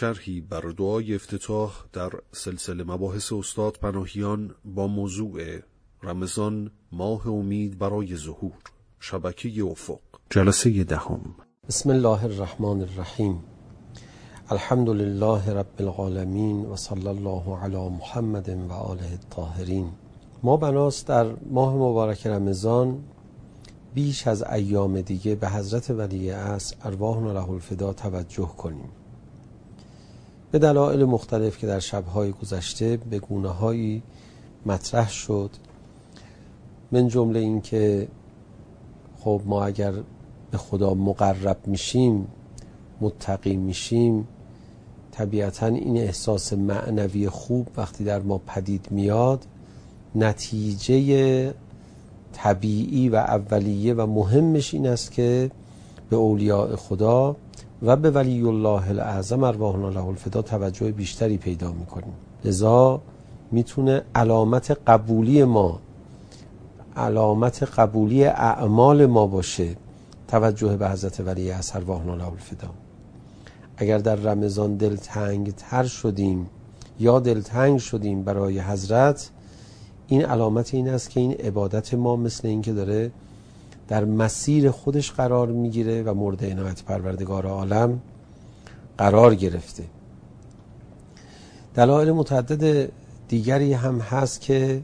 شرحی بر دعای افتتاح در سلسله مباحث استاد پناهیان با موضوع رمضان ماه امید برای ظهور، شبکه افق، جلسه 10. بسم الله الرحمن الرحیم. الحمد لله رب العالمین و صلی الله علی محمد و آله الطاهرین. ما بناست در ماه مبارک رمضان بیش از ایام دیگه به حضرت ولی عصر ارواحنا له الفدا توجه کنیم. به دلایل مختلف که در شب‌های گذشته به گونه‌هایی مطرح شد، من جمله این که خب ما اگر به خدا مقرب میشیم، متقی میشیم، طبیعتاً این احساس معنوی خوب وقتی در ما پدید میاد، نتیجه طبیعی و اولیه و مهمش این است که به اولیاء خدا و به ولی الله الاعظم ارواحنا له الفدا توجه بیشتری پیدا میکنیم. لذا میتونه علامت قبولی اعمال ما باشه توجه به حضرت ولی عصر ارواحنا له الفدا. اگر در رمضان دلتنگ تر شدیم یا دلتنگ شدیم برای حضرت، این علامت این است که این عبادت ما مثل این که داره در مسیر خودش قرار میگیره و مورد عنایت پروردگار عالم قرار گرفته. دلایل متعدد دیگری هم هست که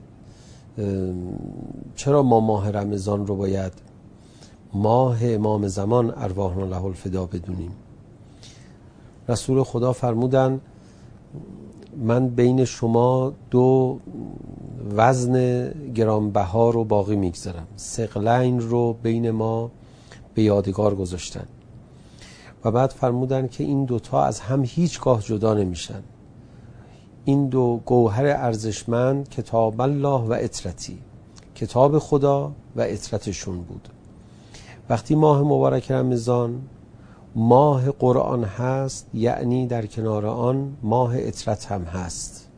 چرا ما ماه رمضان رو باید ماه امام زمان ارواحنا له الفدا بدونیم. رسول خدا فرمودن من بین شما دو وزن گرانبها رو باقی میگذارم، ثقلین رو بین ما به یادگار گذاشتن و بعد فرمودن که این دوتا از هم هیچگاه جدا نمیشن. این دو گوهر ارزشمند کتاب الله و اطرتی، کتاب خدا و اطرتشون بود. وقتی ماه مبارک رمضان ماه قرآن هست، یعنی در کنار آن ماه اطرت هم هست.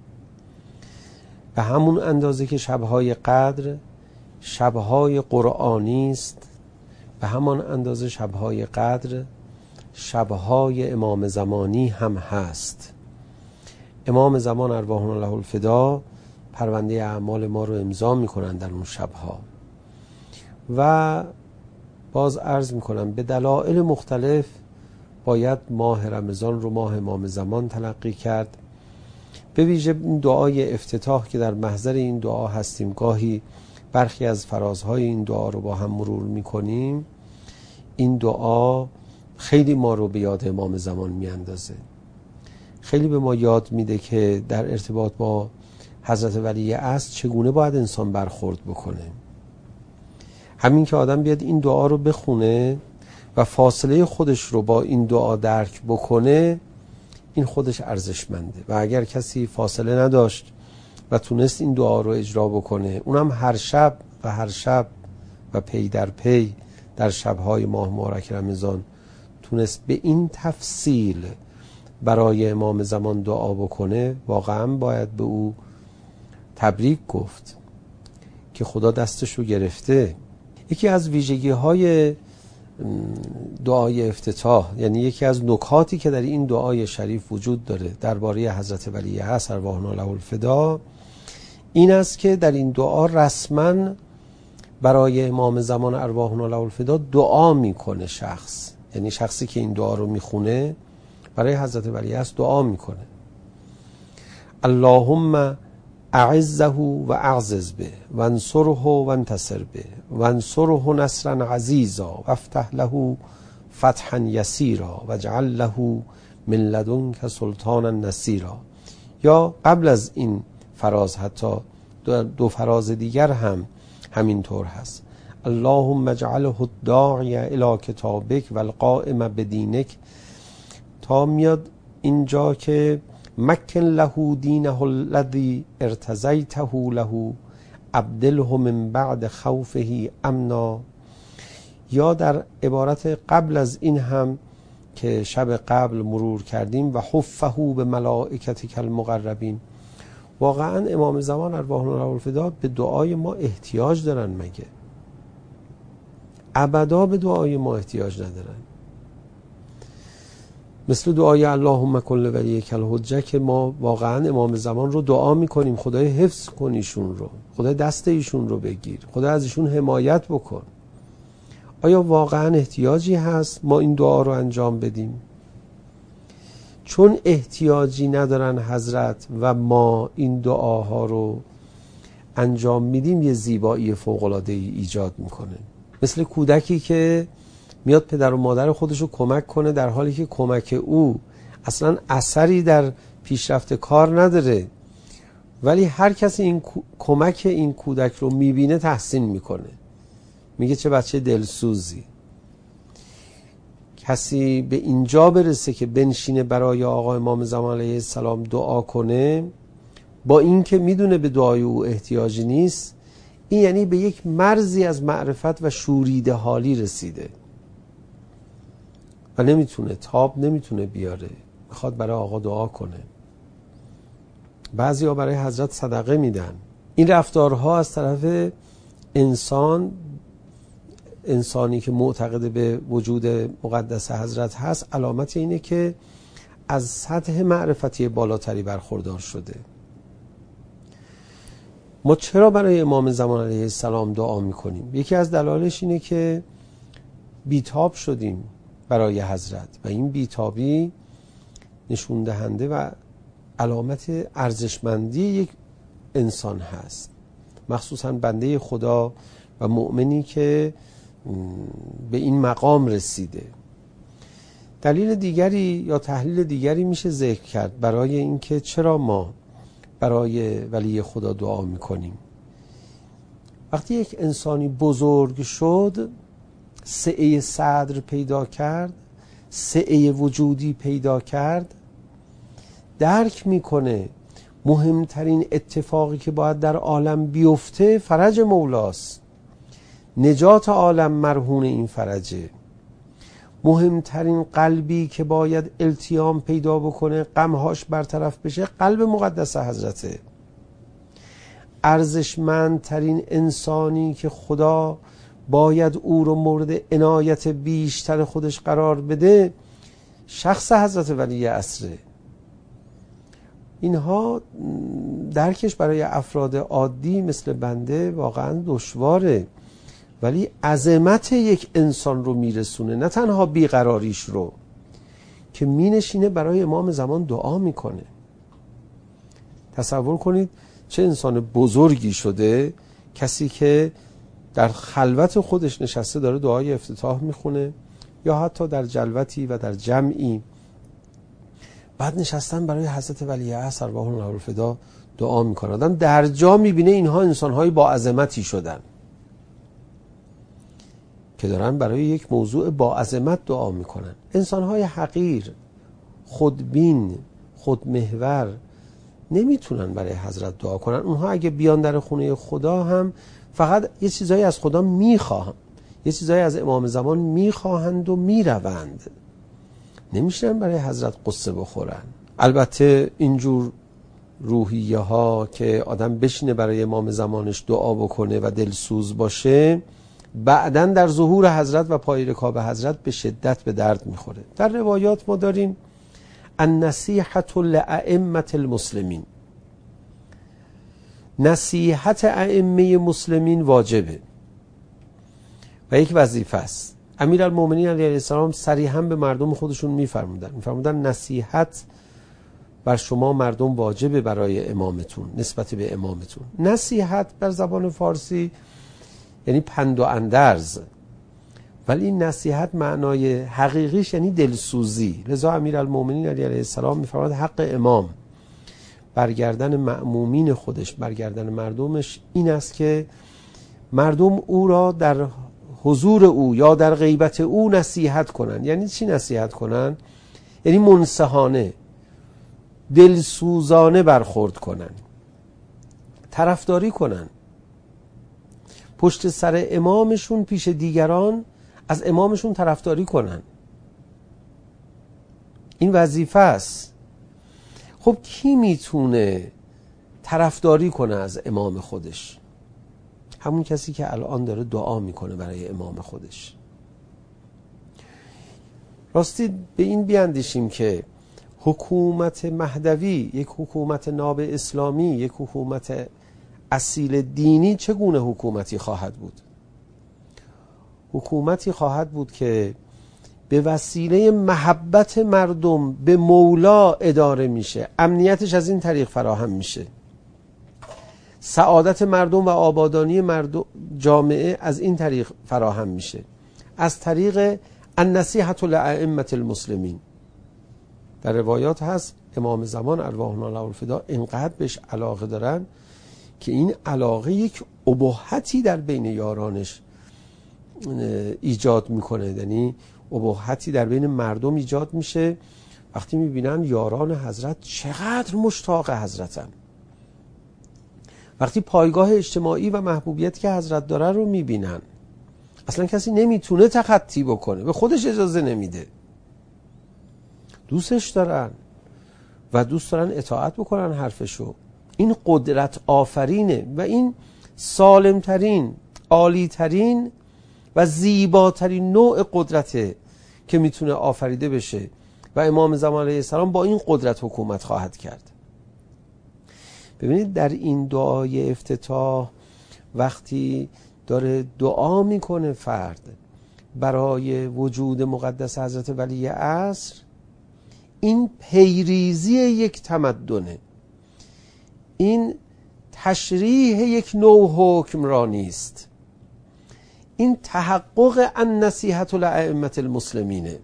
به همون اندازه که شبهای قدر شبهای قرآنی است، به همان اندازه شبهای قدر شبهای امام زمانی هم هست. امام زمان ارواحنا له الفدا پرونده اعمال ما رو امضا میکنن در اون شبها و باز عرض میکنم به دلایل مختلف باید ماه رمضان رو ماه امام زمان تلقی کرد. به ویژه این دعای افتتاح که در محضر این دعا هستیم، گاهی برخی از فرازهای این دعا رو با هم مرور میکنیم. این دعا خیلی ما رو به یاد امام زمان میاندازه، خیلی به ما یاد میده که در ارتباط با حضرت ولی عصر چگونه باید انسان برخورد بکنه. همین که آدم بیاد این دعا رو بخونه و فاصله خودش رو با این دعا درک بکنه، این خودش ارزشمنده. و اگر کسی فاصله نداشت و تونست این دعا رو اجرا بکنه، اونم هر شب و پی در پی در شبهای ماه مبارک رمضان تونست به این تفصیل برای امام زمان دعا بکنه، واقعا باید به او تبریک گفت که خدا دستش رو گرفته. یکی از ویژگی‌های دعای افتتاح، یعنی یکی از نکاتی که در این دعای شریف وجود داره درباره حضرت ولی عصر ارواحنا له الفدا، این است که در این دعا رسما برای امام زمان ارواحنا له الفدا دعا میکنه شخص. یعنی شخصی که این دعا رو میخونه برای حضرت ولی عصر دعا میکنه: اللهم اعزه و اعزز به و انصره و انتصر به و انصره نصرا عزیزا و افتح له فتحا یسیرا و اجعل له من لدنک سلطانا نصیرا. یا قبل از این فراز حتی دو فراز دیگر هم همین طور هست: اللهم اجعله الداعی الی کتابک و القائم بدینک، تا میاد اینجا که مکن له دینه الذی ارتضیته له ابدله من بعد خوفه امنا. یا در عبارت قبل از این هم که شب قبل مرور کردیم: و حفه به ملائکتک المقربین. واقعا امام زمان ارواحنا له الفدا به دعای ما احتیاج دارن مگه؟ ابدا به دعای ما احتیاج ندارن. مثل دعای اللهم کن لولیک الحجه که ما واقعا امام زمان رو دعا میکنیم خدای حفظ کن ایشون رو، خدای دست ایشون رو بگیر، خدای از ایشون حمایت بکن. آیا واقعا احتیاجی هست ما این دعا رو انجام بدیم؟ چون احتیاجی ندارن حضرت و ما این دعاها رو انجام میدیم یه زیبایی فوق‌العاده‌ای ایجاد میکنه. مثل کودکی که میاد پدر و مادر خودش رو کمک کنه در حالی که کمک او اصلا اثری در پیشرفت کار نداره، ولی هر کسی این کمک این کودک رو میبینه تحسین میکنه، میگه چه بچه دلسوزی. کسی به اینجا برسه که بنشینه برای آقا امام زمان علیه السلام دعا کنه با این که میدونه به دعای او احتیاجی نیست، این یعنی به یک مرزی از معرفت و شوریده حالی رسیده و نمیتونه بیاره، میخواد برای آقا دعا کنه. بعضی ها برای حضرت صدقه میدن. این رفتارها از طرف انسانی که معتقد به وجود مقدس حضرت هست علامت اینه که از سطح معرفتی بالاتری برخوردار شده. ما چرا برای امام زمان علیه السلام دعا میکنیم؟ یکی از دلایلش اینه که بیتاب شدیم برای حضرت و این بیتابی نشون دهنده و علامت ارزشمندی یک انسان هست، مخصوصا بنده خدا و مؤمنی که به این مقام رسیده. دلیل دیگری یا تحلیل دیگری میشه ذکر کرد برای اینکه چرا ما برای ولی خدا دعا میکنیم. وقتی یک انسانی بزرگ شد، سعه صدر پیدا کرد، سعه وجودی پیدا کرد، درک میکنه مهمترین اتفاقی که باید در عالم بیفته فرج مولاست، نجات عالم مرهون این فرجه. مهمترین قلبی که باید التیام پیدا بکنه، غمهاش برطرف بشه، قلب مقدس حضرته. ارزشمندترین انسانی که خدا باید او رو مورد عنایت بیشتر خودش قرار بده شخص حضرت ولی عصره. اینها درکش برای افراد عادی مثل بنده واقعا دشواره، ولی عظمت یک انسان رو میرسونه، نه تنها بیقراریش رو، که مینشینه برای امام زمان دعا میکنه. تصور کنید چه انسان بزرگی شده کسی که در خلوت خودش نشسته داره دعای افتتاح میخونه، یا حتی در جلوتی و در جمعی بعد نشستن برای حضرت ولی عصر ارواح الله الفدا دعا میکنه. آدم در جا میبینه اینها انسانهای با عظمتی شدن که دارن برای یک موضوع با عظمت دعا میکنن. انسانهای حقیر، خودبین، خودمحور نمیتونن برای حضرت دعا کنن. اونها اگه بیان در خونه خدا هم فقط یه چیزایی از خدا میخواهند، یه چیزایی از امام زمان میخواهند و میروند، نمیشن برای حضرت قصه بخورن. البته اینجور روحیه ها که آدم بشینه برای امام زمانش دعا بکنه و دلسوز باشه، بعدن در ظهور حضرت و پای رکاب حضرت به شدت به درد میخوره. در روایات ما داریم النصیحة لأئمة المسلمین، نصیحت ائمه مسلمین واجبه و یک وظیفه است. امیرالمومنین علیه السلام صریحا به مردم خودشون میفرمودن نصیحت بر شما مردم واجبه برای امامتون، نسبت به امامتون. نصیحت بر زبان فارسی یعنی پند و اندرز، ولی نصیحت معنای حقیقیش یعنی دلسوزی. لذا امیرالمومنین علیه السلام میفرماد حق امام برگردن مأمومین خودش، برگردن مردمش این است که مردم او را در حضور او یا در غیبت او نصیحت کنن. یعنی چی نصیحت کنن؟ یعنی منصحانه، دلسوزانه برخورد کنن، طرفداری کنن، پشت سر امامشون پیش دیگران از امامشون طرفداری کنن. این وظیفه است. خب کی میتونه طرفداری کنه از امام خودش؟ همون کسی که الان داره دعا میکنه برای امام خودش. راستی به این بیاندیشیم که حکومت مهدوی، یک حکومت ناب اسلامی، یک حکومت اصیل دینی چگونه حکومتی خواهد بود؟ حکومتی خواهد بود که به وسیله محبت مردم به مولا اداره میشه، امنیتش از این طریق فراهم میشه، سعادت مردم و آبادانی مردم جامعه از این طریق فراهم میشه، از طریق النصیحة لأئمة المسلمین. در روایات هست امام زمان ارواحنا له الفدا اینقدر بهش علاقه دارن که این علاقه یک ابهتی در بین یارانش ایجاد میکنه، یعنی ابهتی در بین مردم ایجاد میشه وقتی میبینن یاران حضرت چقدر مشتاق حضرتن، وقتی پایگاه اجتماعی و محبوبیتی که حضرت داره رو میبینن. اصلا کسی نمیتونه تخطی بکنه، به خودش اجازه نمیده، دوستش دارن و دوست دارن اطاعت بکنن حرفشو. این قدرت آفرینه و این سالمترین، عالیترین و زیباترین نوع قدرته که میتونه آفریده بشه و امام زمان علیه السلام با این قدرت حکومت خواهد کرد. ببینید در این دعای افتتاح وقتی داره دعا میکنه فرد برای وجود مقدس حضرت ولی عصر، این پیریزی یک تمدنه، این تشریح یک نوع حکمرانی است، این تحقق النصیحة لأئمة المسلمینه.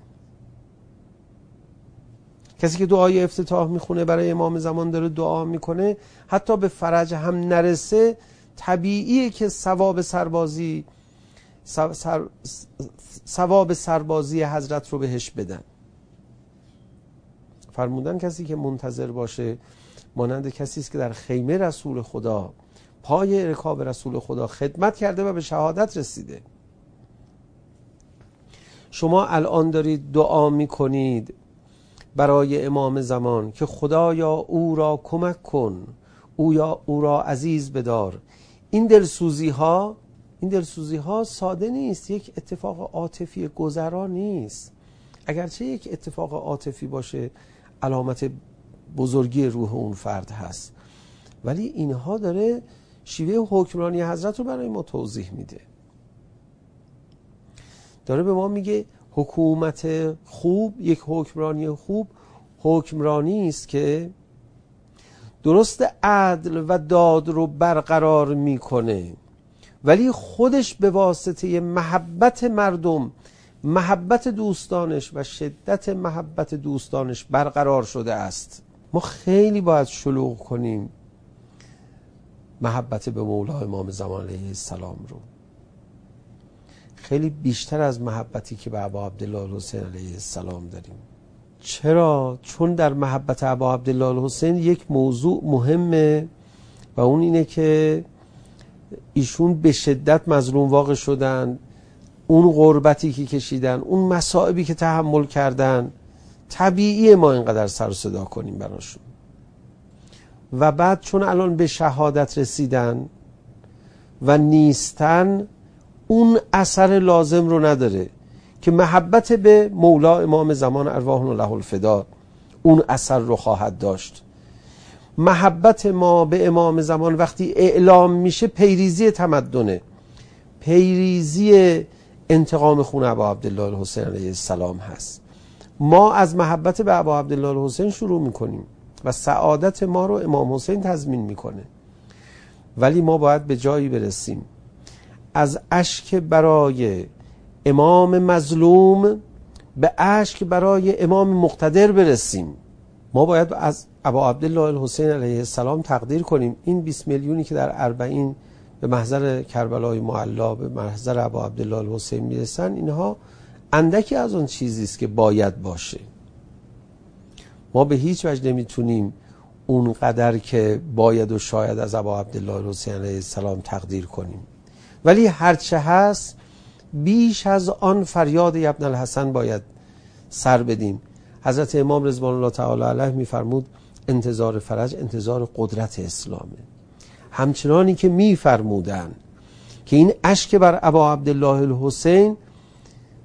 کسی که دعای افتتاح میخونه برای امام زمان داره دعا میکنه، حتی به فرج هم نرسه طبیعیه که ثواب سربازی حضرت رو بهش بدن. فرمودن کسی که منتظر باشه مانند کسی است که در خیمه رسول خدا پای رکاب رسول خدا خدمت کرده و به شهادت رسیده. شما الان دارید دعا میکنید برای امام زمان که خدایا او را کمک کن، او را عزیز بدار. این دلسوزی ها ساده نیست، یک اتفاق عاطفی گذرا نیست. اگرچه یک اتفاق عاطفی باشه علامت بزرگی روح اون فرد هست، ولی اینها داره شیوه حکمرانی حضرت رو برای ما توضیح میده. داره به ما میگه حکومت خوب، یک حکمرانی خوب حکمرانی است که درست عدل و داد رو برقرار میکنه، ولی خودش به واسطه محبت مردم، محبت دوستانش و شدت محبت دوستانش برقرار شده است. ما خیلی باید شلوغ کنیم محبت به مولا امام زمان علیه السلام رو، خیلی بیشتر از محبتی که به ابا عبدالله الحسین علیه السلام داریم. چرا؟ چون در محبت ابا عبدالله الحسین یک موضوع مهمه و اون اینه که ایشون به شدت مظلوم واقع شدن، اون غربتی که کشیدن، اون مصائبی که تحمل کردن، طبیعیه ما اینقدر سر و صدا کنیم براشون. و بعد چون الان به شهادت رسیدن و نیستن، اون اثر لازم رو نداره که محبت به مولا امام زمان ارواحنا له الفدا اون اثر رو خواهد داشت. محبت ما به امام زمان وقتی اعلام میشه پیریزی تمدنه، پیریزی انتقام خون ابا عبدالله الحسین علیه السلام هست. ما از محبت به ابا عبدالله الحسین شروع میکنیم و سعادت ما رو امام حسین تضمین میکنه، ولی ما باید به جایی برسیم از اشک برای امام مظلوم به اشک برای امام مقتدر برسیم. ما باید از ابا عبدالله الحسین علیه السلام تقدیر کنیم این 20 میلیونی که در اربعین به محضر کربلای معلا به محضر ابا عبدالله الحسین میرسن، اینها اندکی از اون چیزی است که باید باشه. ما به هیچ وجه نمیتونیم اون قدر که باید و شاید از ابا عبدالله الحسین علیه السلام تقدیر کنیم، ولی هرچه هست بیش از آن فریاد ابن الحسن باید سر بدیم. حضرت امام رضوان الله تعالی علیه میفرمود انتظار فرج انتظار قدرت اسلامه، همچنانی که میفرمودن که این اشک بر ابا عبدالله الحسین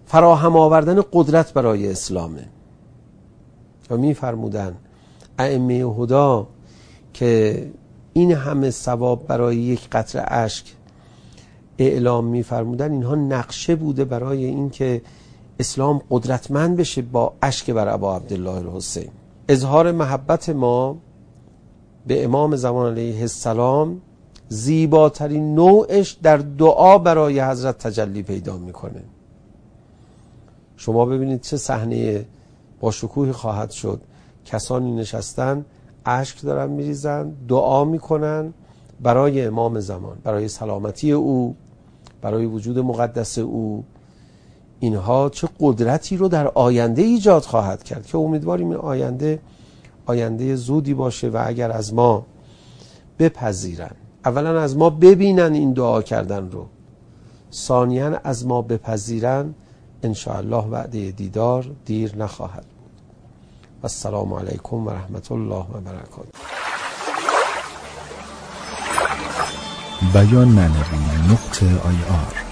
فراهم آوردن قدرت برای اسلامه. و می‌فرمودن ائمه هدی که این همه ثواب برای یک قطره اشک اعلام می‌فرمودن، اینها نقشه بوده برای اینکه اسلام قدرتمند بشه با اشک بر ابا عبدالله الحسین. اظهار محبت ما به امام زمان علیه السلام زیباترین نوعش در دعا برای حضرت تجلی پیدا میکنه. شما ببینید چه صحنه با شکوهی خواهد شد. کسانی نشستن اشک دارن میریزن، دعا میکنن برای امام زمان، برای سلامتی او، برای وجود مقدس او. اینها چه قدرتی رو در آینده ایجاد خواهد کرد که امیدواریم این آینده زودی باشه و اگر از ما بپذیرن، اولا از ما ببینن این دعا کردن رو، ثانیاً از ما بپذیرن، انشاءالله وعده دیدار دیر نخواهد بود. السلام علیکم و رحمت الله و برکاته. بیان معنوی .ir